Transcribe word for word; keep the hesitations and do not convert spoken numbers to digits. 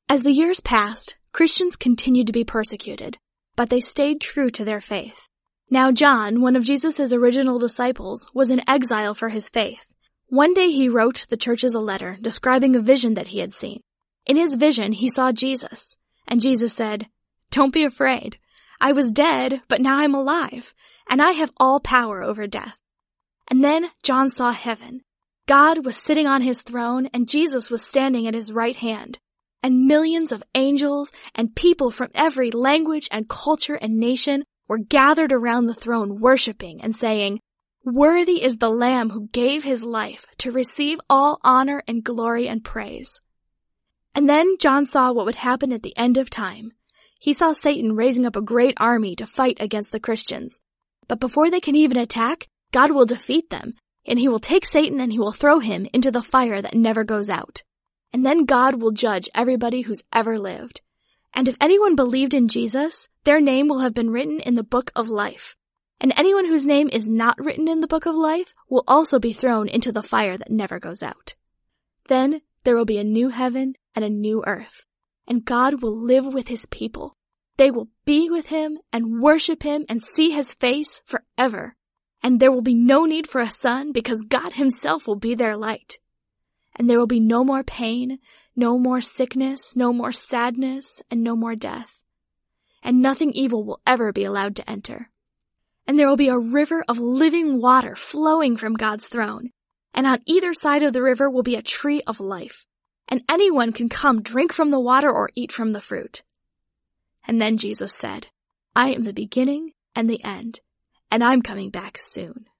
As the years passed, Christians continued to be persecuted, but they stayed true to their faith. Now John, one of Jesus' original disciples, was in exile for his faith. One day he wrote the churches a letter describing a vision that he had seen. In his vision, he saw Jesus, and Jesus said, "Don't be afraid. I was dead, but now I'm alive, and I have all power over death." And then John saw heaven. God was sitting on his throne, and Jesus was standing at his right hand. And millions of angels and people from every language and culture and nation were gathered around the throne worshiping and saying, "Worthy is the Lamb who gave his life to receive all honor and glory and praise." And then John saw what would happen at the end of time. He saw Satan raising up a great army to fight against the Christians. But before they can even attack, God will defeat them, and he will take Satan and he will throw him into the fire that never goes out. And then God will judge everybody who's ever lived. And if anyone believed in Jesus, their name will have been written in the book of life. And anyone whose name is not written in the book of life will also be thrown into the fire that never goes out. Then there will be a new heaven and a new earth, and God will live with his people. They will be with him and worship him and see his face forever. And there will be no need for a sun because God himself will be their light. And there will be no more pain, no more sickness, no more sadness, and no more death. And nothing evil will ever be allowed to enter. And there will be a river of living water flowing from God's throne. And on either side of the river will be a tree of life. And anyone can come drink from the water or eat from the fruit. And then Jesus said, "I am the beginning and the end, and I'm coming back soon."